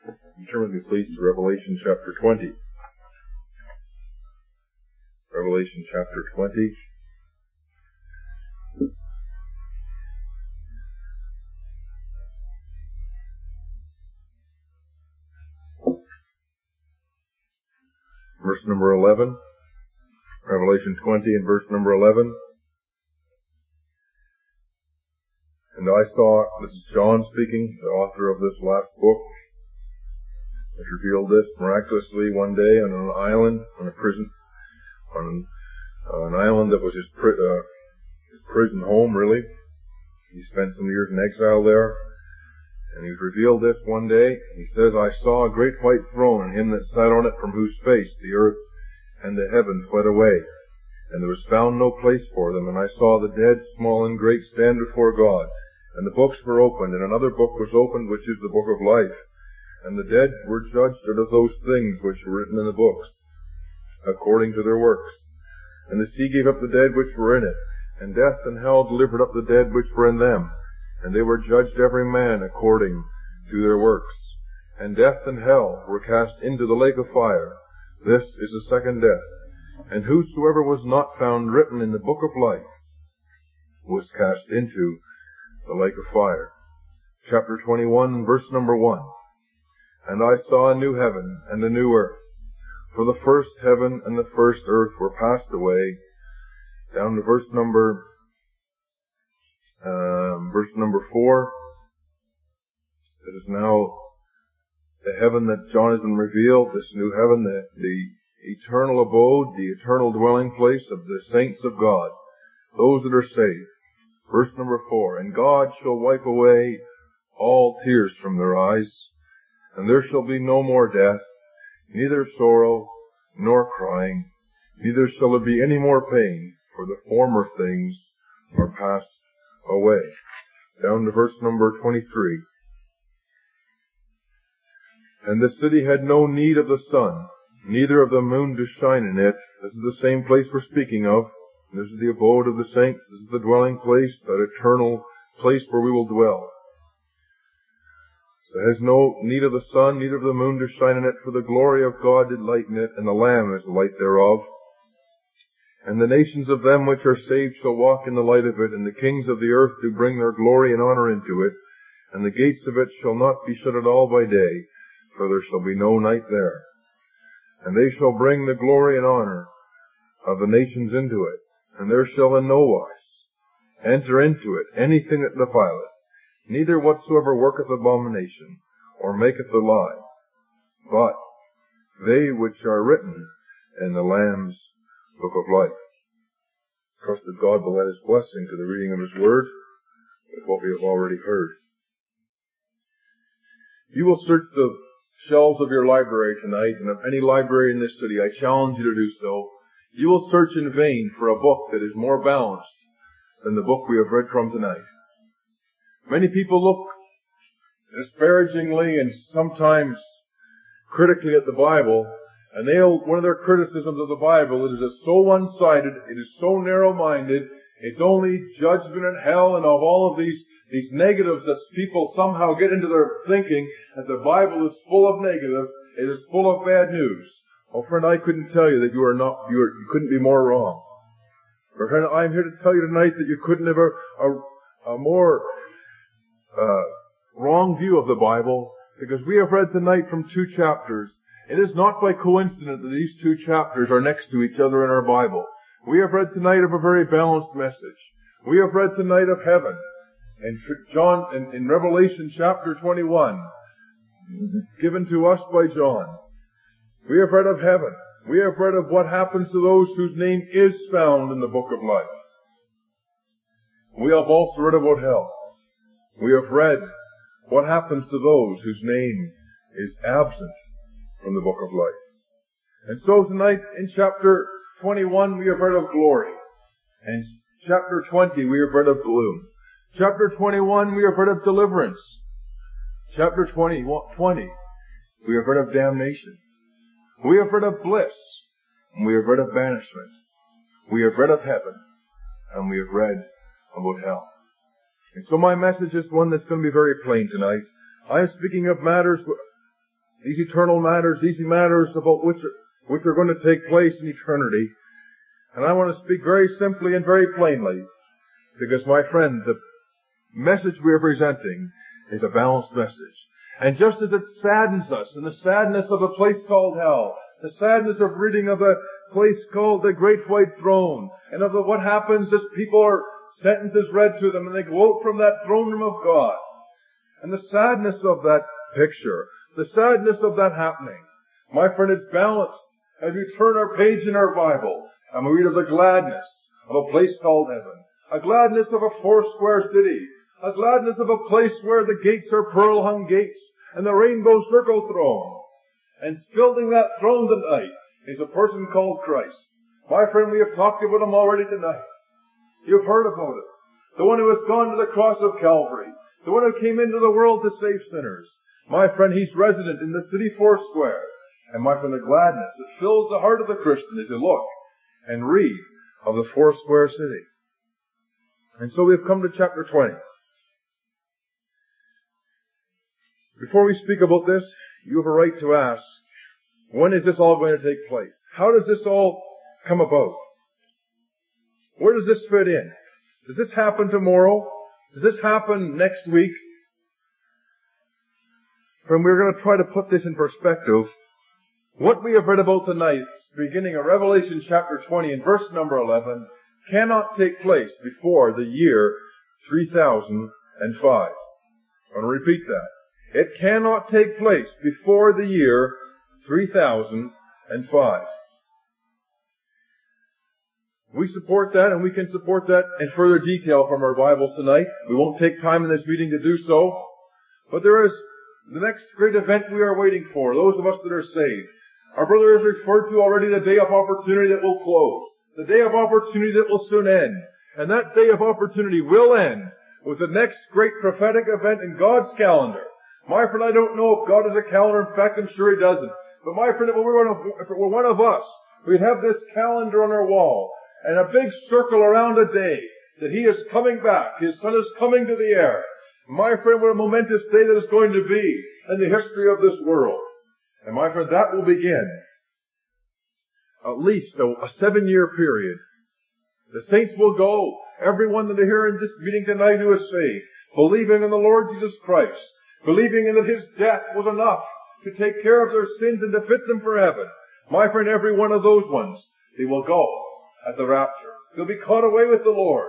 Turn with me, please, to Revelation chapter 20. Revelation chapter 20. Verse number 11. Revelation 20 and verse number 11. And I saw, this is John speaking, the author of this last book, which revealed this miraculously one day on an island, on a prison, on an island that was his prison home, really. He spent some years in exile there, and he was revealed this one day. He says, I saw a great white throne, and him that sat on it, from whose face the earth and the heaven fled away, and there was found no place for them. And I saw the dead, small and great, stand before God, and the books were opened, and another book was opened, which is the book of life. And the dead were judged out of those things which were written in the books, according to their works. And the sea gave up the dead which were in it, and death and hell delivered up the dead which were in them. And they were judged every man according to their works. And death and hell were cast into the lake of fire. This is the second death. And whosoever was not found written in the book of life was cast into the lake of fire. Chapter 21, verse number 1. And I saw a new heaven and a new earth. For the first heaven and the first earth were passed away. Down to verse number 4. It is now the heaven that John has been revealed, this new heaven, the eternal abode, the eternal dwelling place of the saints of God, those that are saved. Verse number 4. And God shall wipe away all tears from their eyes, and there shall be no more death, neither sorrow nor crying, neither shall there be any more pain, for the former things are passed away. Down to verse number 23. And the city had no need of the sun, neither of the moon to shine in it. This is the same place we're speaking of. This is the abode of the saints. This is the dwelling place, that eternal place where we will dwell. So it has no need of the sun, neither of the moon to shine in it, for the glory of God did lighten it, and the Lamb is the light thereof. And the nations of them which are saved shall walk in the light of it, and the kings of the earth do bring their glory and honor into it. And the gates of it shall not be shut at all by day, for there shall be no night there. And they shall bring the glory and honor of the nations into it, and there shall in no wise enter into it anything that defileth, neither whatsoever worketh abomination, or maketh a lie, but they which are written in the Lamb's book of life. Trust that God will add His blessing to the reading of His Word with what we have already heard. You will search the shelves of your library tonight, and of any library in this city, I challenge you to do so. You will search in vain for a book that is more balanced than the book we have read from tonight. Many people look disparagingly and sometimes critically at the Bible, and one of their criticisms of the Bible is it's so one-sided, it is so narrow-minded, it's only judgment and hell and of all of these negatives that people somehow get into their thinking that the Bible is full of negatives, it is full of bad news. Oh, friend, I couldn't tell you that you couldn't be more wrong. But friend, I'm here to tell you tonight that you couldn't have a more wrong view of the Bible, because we have read tonight from 2 chapters. It is not by coincidence that these 2 chapters are next to each other in our Bible. We have read tonight of a very balanced message. We have read tonight of heaven. And in Revelation chapter 21, given to us by John, we have read of heaven. We have read of what happens to those whose name is found in the book of life. We have also read about hell. We have read what happens to those whose name is absent from the book of life. And so tonight in chapter 21 we have read of glory. And chapter 20 we have read of gloom. Chapter 21 we have read of deliverance. Chapter 20 we have read of damnation. We have read of bliss, and we have read of banishment. We have read of heaven, and we have read about hell. And so my message is one that's going to be very plain tonight. I am speaking of matters these eternal matters, these matters about which are going to take place in eternity. And I want to speak very simply and very plainly, because, my friend, the message we are presenting is a balanced message. And just as it saddens us in the sadness of a place called hell, the sadness of reading of a place called the Great White Throne, and of what happens as people are sentences read to them and they go out from that throne room of God, and the sadness of that picture, the sadness of that happening, my friend, it's balanced as we turn our page in our Bible and we read of the gladness of a place called heaven, a gladness of a foursquare city, a gladness of a place where the gates are pearl-hung gates and the rainbow circle throne. And filling that throne tonight is a person called Christ. My friend, we have talked about him already tonight. You've heard about it. The one who has gone to the cross of Calvary. The one who came into the world to save sinners. My friend, he's resident in the city foursquare. And my friend, the gladness that fills the heart of the Christian as you look and read of the foursquare city. And so we've come to chapter 20. Before we speak about this, you have a right to ask, when is this all going to take place? How does this all come about? Where does this fit in? Does this happen tomorrow? Does this happen next week? Friend, we're going to try to put this in perspective. What we have read about tonight, beginning of Revelation chapter 20 and verse number 11, cannot take place before the year 3005. I want to repeat that. It cannot take place before the year 3005. We support that, and we can support that in further detail from our Bibles tonight. We won't take time in this meeting to do so. But there is the next great event we are waiting for, those of us that are saved. Our brother has referred to already the day of opportunity that will close. The day of opportunity that will soon end. And that day of opportunity will end with the next great prophetic event in God's calendar. My friend, I don't know if God has a calendar. In fact, I'm sure He doesn't. But my friend, if it were one of us, we'd have this calendar on our wall and a big circle around a day that He is coming back. His Son is coming to the air. My friend, what a momentous day that is going to be in the history of this world. And my friend, that will begin at least a 7-year period. The saints will go, everyone that are here in this meeting tonight who is saved, believing in the Lord Jesus Christ, believing in that His death was enough to take care of their sins and to fit them for heaven. My friend, every one of those ones, they will go at the rapture. They'll be caught away with the Lord.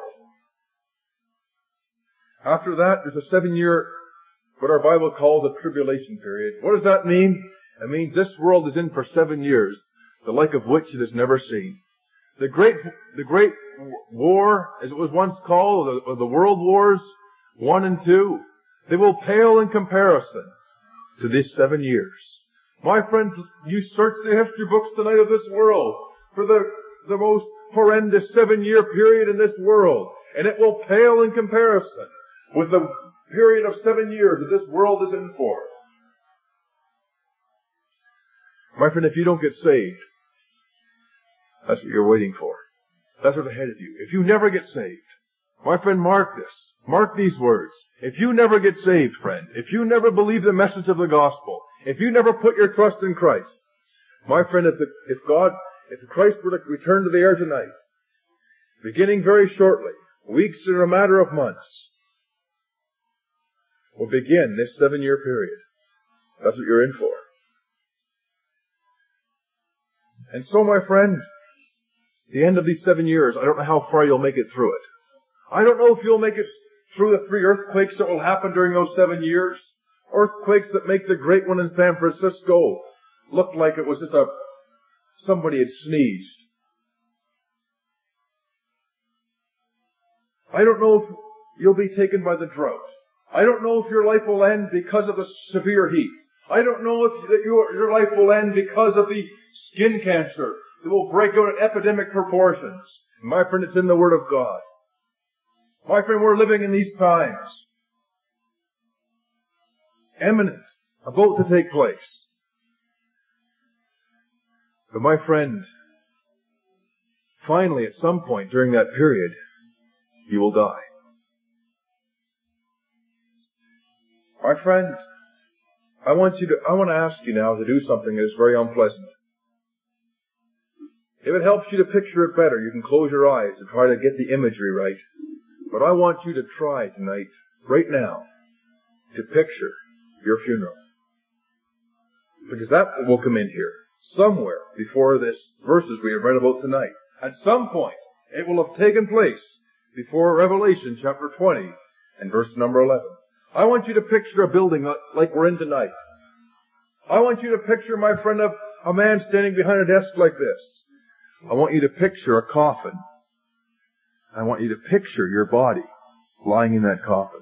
After that, there's a 7-year, what our Bible calls a tribulation period. What does that mean? It means this world is in for 7 years, the like of which it has never seen. The great war, as it was once called, or the World Wars 1 and 2, they will pale in comparison to these 7 years. My friend, you search the history books tonight of this world for the most horrendous 7-year period in this world, and it will pale in comparison with the period of 7 years that this world is in for. My friend, if you don't get saved, that's what you're waiting for. That's what's ahead of you. If you never get saved, my friend, mark this. Mark these words. If you never get saved, friend, if you never believe the message of the gospel, if you never put your trust in Christ, my friend, if Christ were to return to the air tonight, beginning very shortly, weeks or a matter of months, will begin this 7-year period. That's what you're in for. And so, my friend, the end of these 7 years, I don't know how far you'll make it through it. I don't know if you'll make it through the 3 earthquakes that will happen during those 7 years. Earthquakes that make the great one in San Francisco look like it was just somebody had sneezed. I don't know if you'll be taken by the drought. I don't know if your life will end because of the severe heat. I don't know if your life will end because of the skin cancer that will break out in epidemic proportions. My friend, it's in the Word of God. My friend, we're living in these times. Imminent, about to take place. But my friend, finally at some point during that period, you will die. My friend, I want to ask you now to do something that is very unpleasant. If it helps you to picture it better, you can close your eyes and try to get the imagery right. But I want you to try tonight, right now, to picture your funeral. Because that will come in here, somewhere before this verses we have read about tonight. At some point, it will have taken place before Revelation chapter 20 and verse number 11. I want you to picture a building like we're in tonight. I want you to picture, my friend, a man standing behind a desk like this. I want you to picture a coffin. I want you to picture your body lying in that coffin.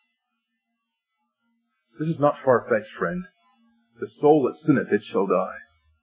This is not far-fetched, friend. The soul that sinneth, it shall die.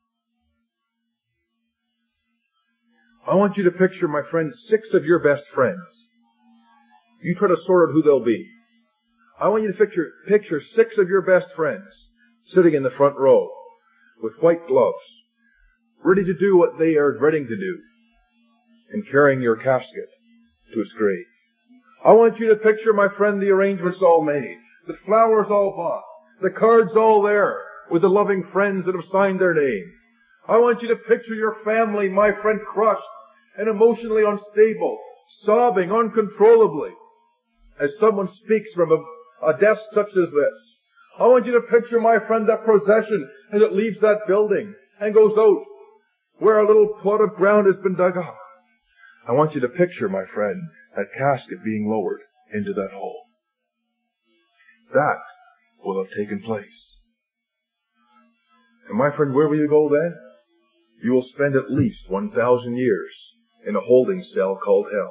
I want you to picture, my friend, 6 of your best friends. You try to sort out who they'll be. I want you to picture 6 of your best friends sitting in the front row with white gloves, ready to do what they are dreading to do, and carrying your casket to its grave. I want you to picture, my friend, the arrangements all made, the flowers all bought, the cards all there, with the loving friends that have signed their name. I want you to picture your family, my friend, crushed and emotionally unstable, sobbing uncontrollably as someone speaks from a desk such as this. I want you to picture, my friend, that procession as it leaves that building and goes out where a little plot of ground has been dug up. I want you to picture, my friend, that casket being lowered into that hole. That will have taken place. And my friend, where will you go then? You will spend at least 1,000 years in a holding cell called hell.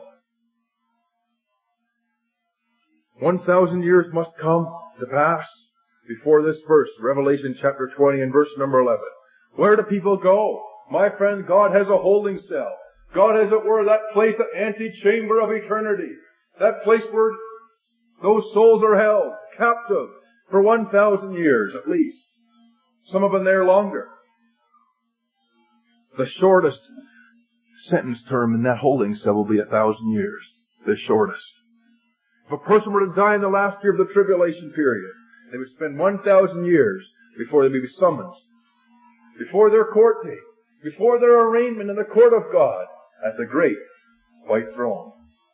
1,000 years must come to pass before this verse, Revelation chapter 20 and verse number 11. Where do people go? My friend, God has a holding cell. God, as it were, that place, that antechamber of eternity. That place where those souls are held captive for 1,000 years at least. Some of them there longer. The shortest sentence term in that holding cell will be 1,000 years. The shortest. If a person were to die in the last year of the tribulation period, they would spend 1,000 years before they would be summoned, before their court date, before their arraignment in the court of God at the great white throne.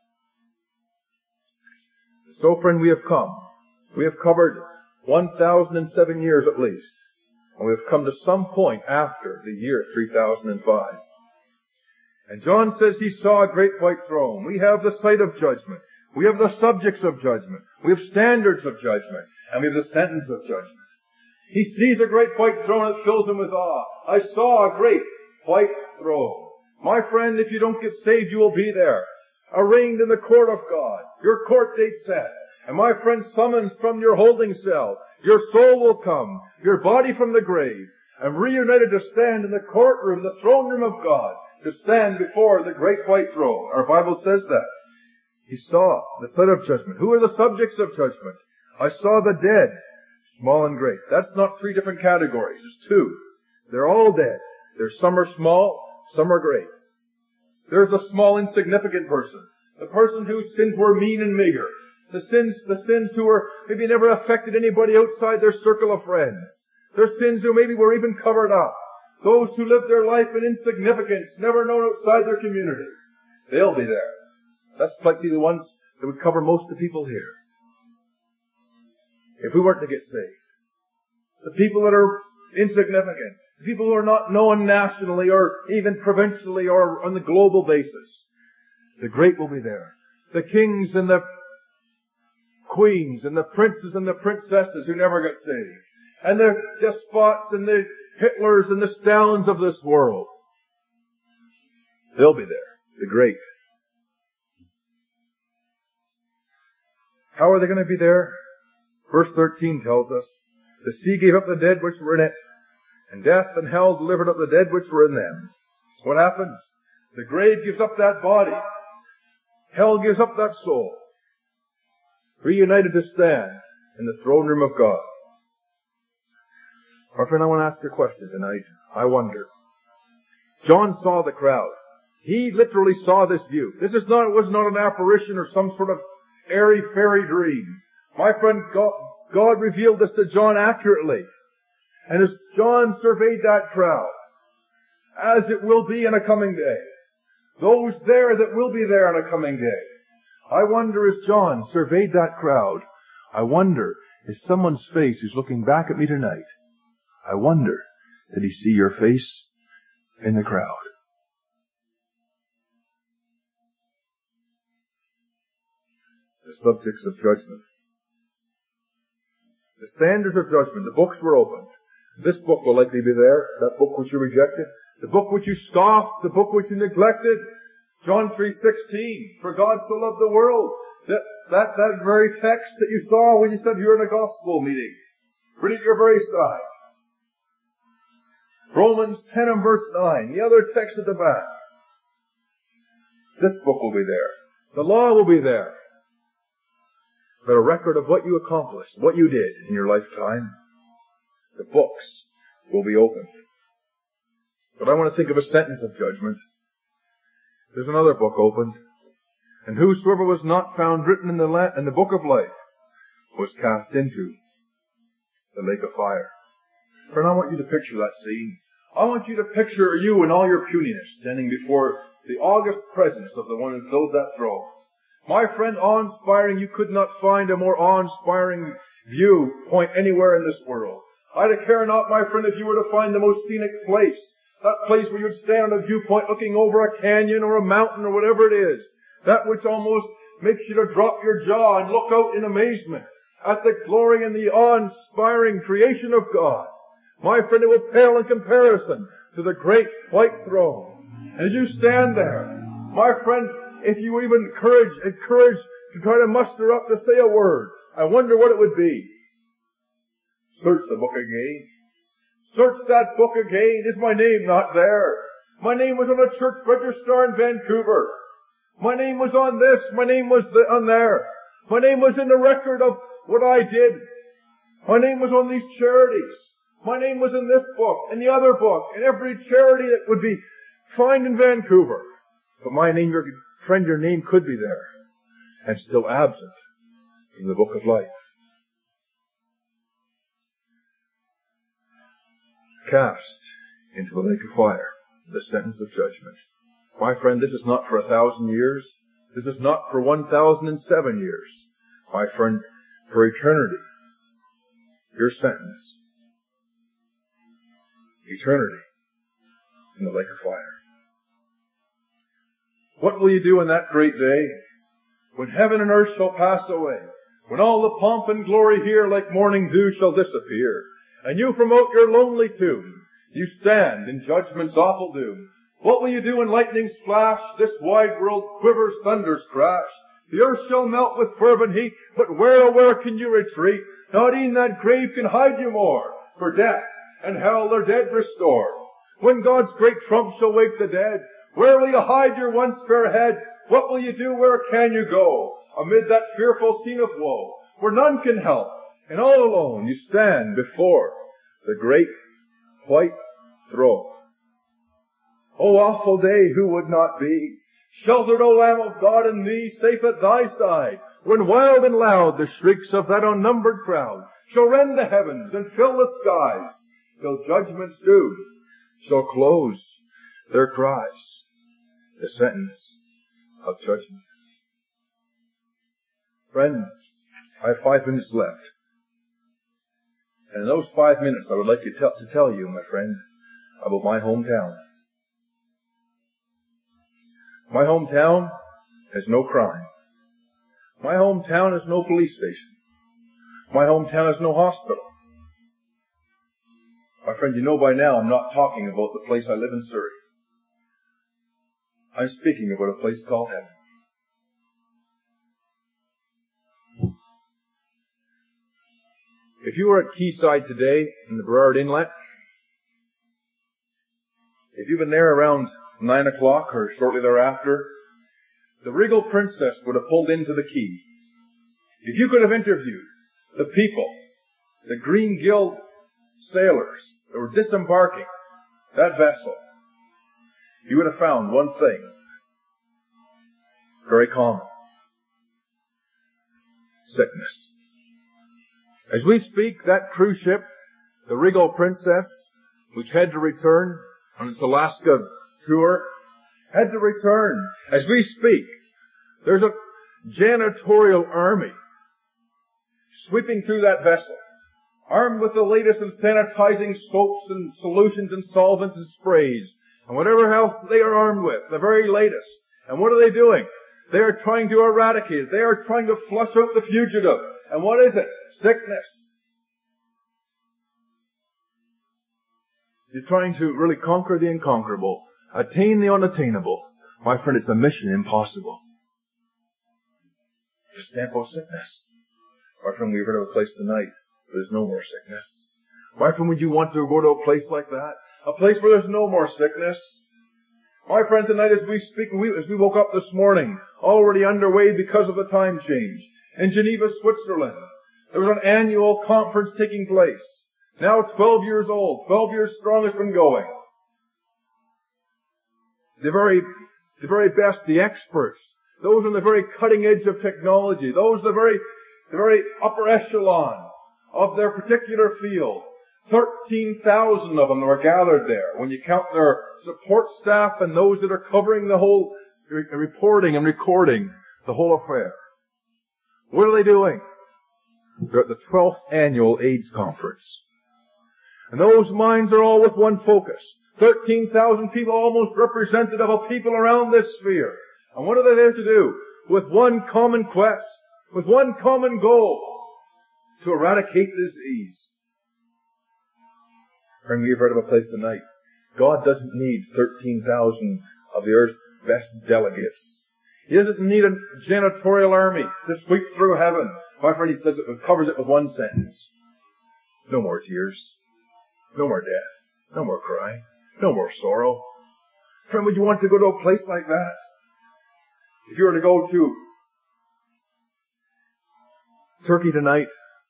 So, friend, we have come. We have covered 1,007 years at least. And we have come to some point after the year 3005. And John says he saw a great white throne. We have the sight of judgment. We have the subjects of judgment. We have standards of judgment. And we have the sentence of judgment. He sees a great white throne that fills him with awe. I saw a great white throne. My friend, if you don't get saved, you will be there, arraigned in the court of God. Your court date set. And my friend, summons from your holding cell. Your soul will come, your body from the grave, and reunited to stand in the courtroom, the throne room of God, to stand before the great white throne. Our Bible says that. He saw the sight of judgment. Who are the subjects of judgment? I saw the dead, small and great. That's not 3 different categories. There's 2. They're all dead. There's some are small, some are great. There's the small, insignificant person. The person whose sins were mean and meager. The sins who were maybe never affected anybody outside their circle of friends. Their sins who maybe were even covered up. Those who lived their life in insignificance, never known outside their community. They'll be there. That's likely the ones that would cover most of the people here. If we weren't to get saved. The people that are insignificant. The people who are not known nationally or even provincially or on the global basis. The great will be there. The kings and the queens and the princes and the princesses who never got saved. And the despots and the Hitlers and the Stalins of this world. They'll be there. The great. How are they going to be there? Verse 13 tells us, the sea gave up the dead which were in it, and death and hell delivered up the dead which were in them. What happens? The grave gives up that body. Hell gives up that soul. Reunited to stand in the throne room of God. My friend, I want to ask you a question tonight. I wonder. John saw the crowd. He literally saw this view. It was not an apparition or some sort of airy fairy dream. My friend, God revealed this to John accurately. And as John surveyed that crowd, as it will be in a coming day, those there that will be there in a coming day, I wonder, as John surveyed that crowd, I wonder, is someone's face who's looking back at me tonight, I wonder, did he see your face in the crowd? The subjects of judgment. The standards of judgment. The books were opened. This book will likely be there. That book which you rejected. The book which you scoffed. The book which you neglected. John 3:16. For God so loved the world. That very text that you saw when you said you were in a gospel meeting. Read at your very side. Romans 10 and verse 9. The other text at the back. This book will be there. The law will be there. But a record of what you accomplished, what you did in your lifetime, the books will be opened. But I want to think of a sentence of judgment. There's another book opened. And whosoever was not found written in the book of life was cast into the lake of fire. Friend, I want you to picture that scene. I want you to picture you in all your puniness standing before the august presence of the one who fills that throne. My friend, awe-inspiring, you could not find a more awe-inspiring viewpoint anywhere in this world. I care not, my friend, if you were to find the most scenic place, that place where you'd stand on a viewpoint looking over a canyon or a mountain or whatever it is, that which almost makes you to drop your jaw and look out in amazement at the glory and the awe-inspiring creation of God. My friend, it will pale in comparison to the great white throne. And as you stand there, my friend, if you were even encouraged to try to muster up to say a word, I wonder what it would be. Search the book again. Search that book again. Is my name not there? My name was on a church register in Vancouver. My name was on this. My name was on there. My name was in the record of what I did. My name was on these charities. My name was in this book, in the other book, in every charity that would be found in Vancouver. But my name, your friend, your name could be there and still absent from the book of life. Cast into the lake of fire, the sentence of judgment. My friend, this is not for 1,000 years. This is not for 1,007 years. My friend, for eternity. Your sentence. Eternity in the lake of fire. What will you do in that great day? When heaven and earth shall pass away. When all the pomp and glory here like morning dew shall disappear. And you from out your lonely tomb, you stand in judgment's awful doom. What will you do when lightnings flash, this wide world quivers, thunders crash? The earth shall melt with fervent heat, but where, oh where can you retreat? Not e'en that grave can hide you more, for death and hell their dead restore. When God's great trump shall wake the dead, where will you hide your once fair head? What will you do, where can you go, amid that fearful scene of woe, where none can help, and all alone you stand before the great white throne. O awful day, who would not be sheltered, O Lamb of God, in thee, safe at thy side, when wild and loud the shrieks of that unnumbered crowd shall rend the heavens and fill the skies, till judgment's dew shall close their cries, the sentence of judgment. Friends, I have 5 minutes left. And in those 5 minutes I would like to tell you, my friend, about my hometown. My hometown has no crime. My hometown has no police station. My hometown has no hospital. My friend, you know by now I'm not talking about the place I live in Surrey. I'm speaking about a place called heaven. If you were at Quayside today in the Burrard Inlet, if you've been there around 9 o'clock or shortly thereafter, the Regal Princess would have pulled into the quay. If you could have interviewed the people, the Green Guild sailors that were disembarking that vessel, you would have found one thing very common: sickness. As we speak, that cruise ship, The Regal Princess, which had to return on its Alaska tour, had to return. As we speak, there's a janitorial army sweeping through that vessel, armed with the latest in sanitizing soaps and solutions and solvents and sprays, and whatever else they are armed with, the very latest. And what are they doing? They are trying to eradicate it. They are trying to flush out the fugitive. And what is it? Sickness. You're trying to really conquer the inconquerable, attain the unattainable. My friend, it's a mission impossible. To stamp out sickness. My friend, we've heard of a place tonight where there's no more sickness. My friend, would you want to go to a place like that? A place where there's no more sickness? My friend, tonight as we speak, as we woke up this morning, already underway because of the time change, in Geneva, Switzerland, there was an annual conference taking place. Now 12 years old, 12 years strong, it's been going. The very best, the experts, those on the very cutting edge of technology, those the very upper echelon of their particular field. 13,000 of them were gathered there. When you count their support staff and those that are covering the whole reporting and recording the whole affair. What are they doing? They're at the 12th annual AIDS conference. And those minds are all with one focus. 13,000 people, almost representative of people around this sphere. And what are they there to do? With one common quest, with one common goal, to eradicate disease. Friend, we've heard of a place tonight. God doesn't need 13,000 of the earth's best delegates. He doesn't need a janitorial army to sweep through heaven. My friend, he says it covers it with one sentence. No more tears. No more death. No more crying. No more sorrow. Friend, would you want to go to a place like that? If you were to go to Turkey tonight,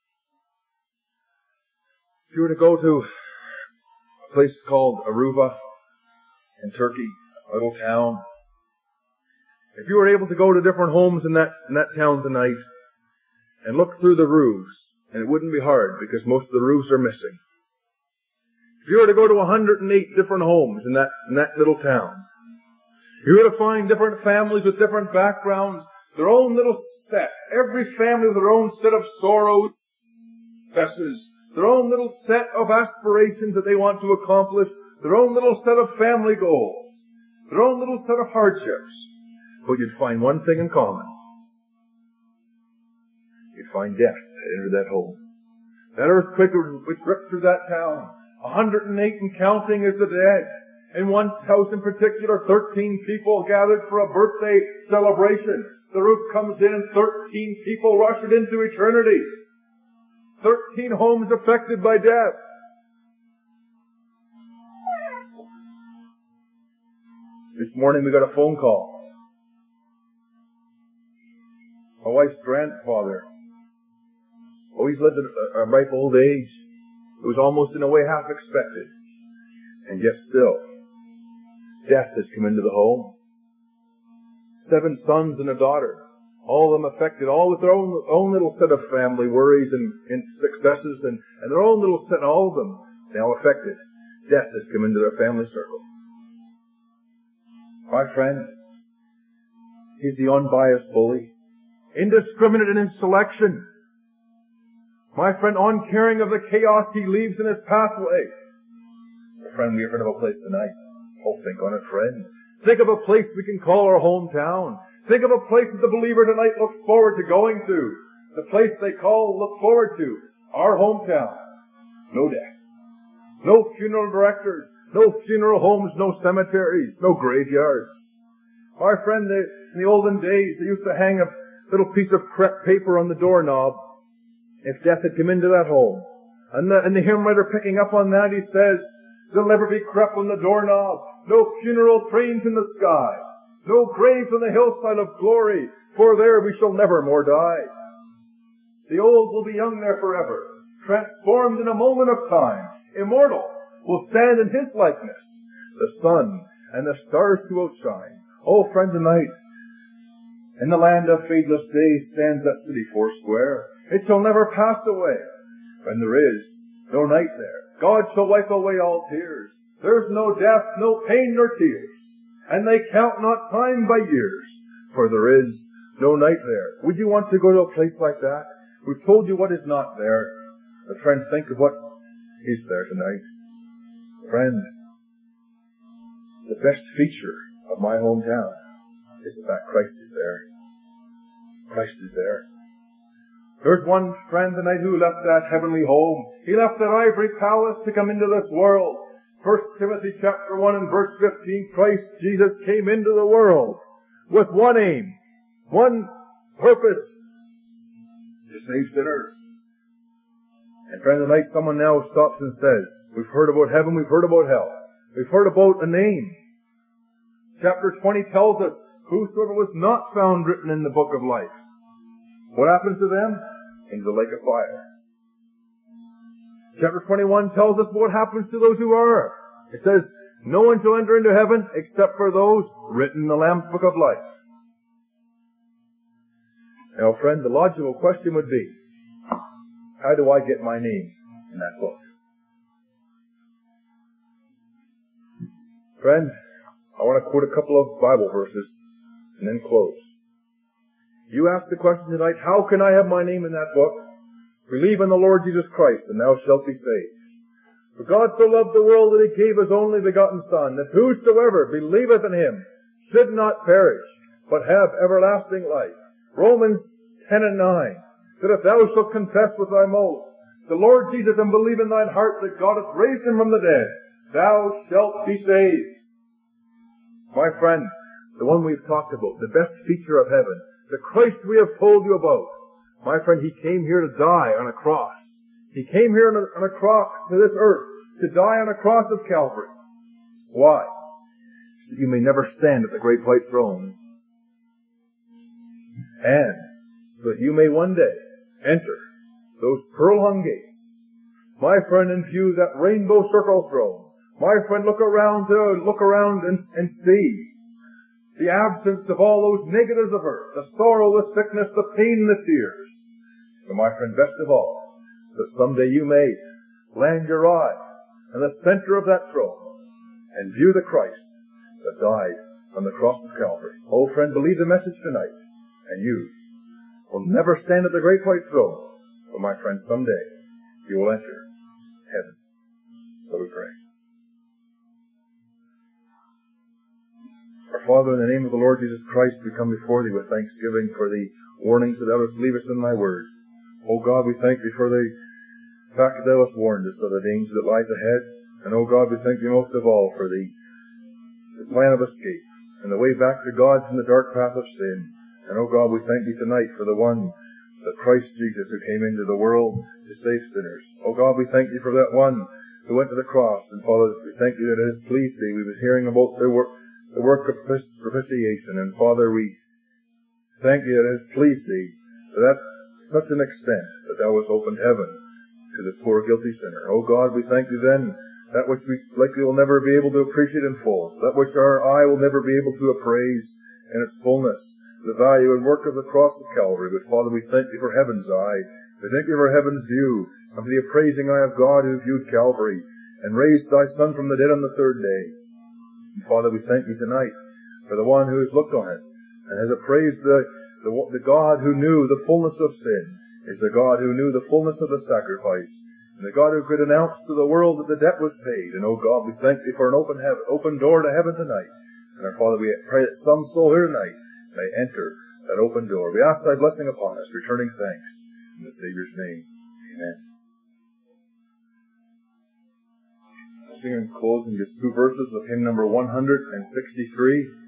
if you were to go to a place called Aruba in Turkey, a little town, if you were able to go to different homes in that town tonight and look through the roofs, and it wouldn't be hard because most of the roofs are missing. If you were to go to 108 different homes in that little town, you're going to find different families with different backgrounds, their own little set. Every family with their own set of sorrows, stresses, their own little set of aspirations that they want to accomplish, their own little set of family goals, their own little set of hardships. But you'd find one thing in common. You'd find death that entered that home. That earthquake which ripped through that town. 108 and counting is the dead. In one house in particular, 13 people gathered for a birthday celebration. The roof comes in and 13 people rush it into eternity. 13 homes affected by death. This morning we got a phone call. My wife's grandfather. Oh, he's lived a ripe old age. It was almost in a way half expected. And yet still, death has come into the home. 7 sons and a daughter. All of them affected, all with their own little set of family worries and successes and their own little set, all of them now affected. Death has come into their family circle. My friend, he's the unbiased bully. Indiscriminate in his selection. My friend, uncaring of the chaos he leaves in his pathway. Friend, we've heard of a place tonight. Oh, think on it, friend. Think of a place we can call our hometown. Think of a place that the believer tonight looks forward to going to. The place they look forward to. Our hometown. No death. No funeral directors. No funeral homes. No cemeteries. No graveyards. My friend, in the olden days, they used to hang a little piece of crepe paper on the doorknob if death had come into that home. And the hymn writer picking up on that, he says, there'll never be crepe on the doorknob. No funeral trains in the sky. No graves on the hillside of glory, for there we shall never more die. The old will be young there forever, transformed in a moment of time, immortal, will stand in his likeness, the sun and the stars to outshine. Oh, friend, tonight, in the land of fadeless days stands that city foursquare. It shall never pass away. When there is no night there. God shall wipe away all tears. There's no death, no pain, nor tears. And they count not time by years, for there is no night there. Would you want to go to a place like that? We've told you what is not there. But friend, think of what is there tonight. Friend, the best feature of my hometown is that Christ is there. Christ is there. There's one friend tonight who left that heavenly home. He left that ivory palace to come into this world. 1 Timothy chapter 1 and verse 15, Christ Jesus came into the world with one aim, one purpose, to save sinners. And friend, tonight someone now stops and says, we've heard about heaven, we've heard about hell. We've heard about a name. Chapter 20 tells us, whosoever was not found written in the book of life. What happens to them? Into the lake of fire. Chapter 21 tells us what happens to those who are. It says, no one shall enter into heaven except for those written in the Lamb's book of life. Now friend, the logical question would be, how do I get my name in that book? Friend, I want to quote a couple of Bible verses and then close. You ask the question tonight, how can I have my name in that book? Believe in the Lord Jesus Christ, and thou shalt be saved. For God so loved the world that he gave his only begotten Son, that whosoever believeth in him should not perish, but have everlasting life. Romans 10 and 9. That if thou shalt confess with thy mouth the Lord Jesus and believe in thine heart that God hath raised him from the dead, thou shalt be saved. My friend, the one we've talked about, the best feature of heaven, the Christ we have told you about. My friend, he came here to die on a cross. He came here on a cross to this earth to die on a cross of Calvary. Why? So that you may never stand at the great white throne. And so that you may one day enter those pearl-hung gates. My friend, and view that rainbow circle throne. My friend, look around and see the absence of all those negatives of earth, the sorrow, the sickness, the pain, the tears. But my friend, best of all, so that someday you may land your eye in the center of that throne and view the Christ that died on the cross of Calvary. Oh friend, believe the message tonight, and you will never stand at the great white throne, but my friend, someday you will enter heaven. So we pray. Our Father, in the name of the Lord Jesus Christ, we come before thee with thanksgiving for the warnings that thou hast leave us in thy word. O God, we thank thee for the fact that thou hast warned us of the danger that lies ahead. And O God, we thank thee most of all for the plan of escape and the way back to God from the dark path of sin. And O God, we thank thee tonight for the one, the Christ Jesus, who came into the world to save sinners. O God, we thank thee for that one who went to the cross. And Father, we thank thee that it has pleased thee. We've been hearing about the work of propitiation. And Father, we thank thee that it has pleased thee to that such an extent that thou hast opened heaven to the poor guilty sinner. O God, we thank thee then that which we likely will never be able to appreciate in full, that which our eye will never be able to appraise in its fullness, the value and work of the cross of Calvary. But Father, we thank thee for heaven's eye. We thank thee for heaven's view, and for the appraising eye of God who viewed Calvary and raised thy Son from the dead on the third day. And Father, we thank thee tonight for the one who has looked on it and has appraised the God who knew the fullness of sin, is the God who knew the fullness of the sacrifice, and the God who could announce to the world that the debt was paid. And, O God, we thank thee for an open door to heaven tonight. And our Father, we pray that some soul here tonight may enter that open door. We ask thy blessing upon us, returning thanks in the Savior's name. Amen. I'll sing in closing just two verses of hymn number 163.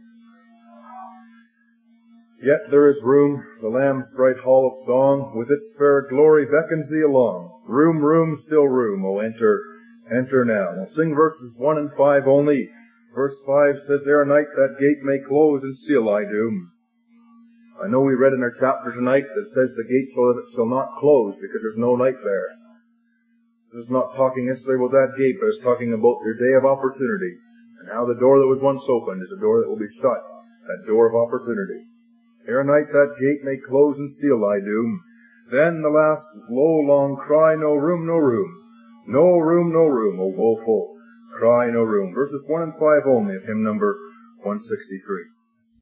Yet there is room, the Lamb's bright hall of song, with its fair glory beckons thee along. Room, room, still room, oh enter now. I'll sing verses 1 and 5 only. Verse 5 says, ere night that gate may close and seal thy doom. I know we read in our chapter tonight that says the gate shall not close because there's no night there. This is not talking necessarily about that gate, but it's talking about your day of opportunity, and how the door that was once opened is a door that will be shut, that door of opportunity. Ere night that gate may close and seal thy doom. Then the last low long cry, no room, no room. No room, O woeful cry, no room. Verses 1 and 5 only of hymn number 163.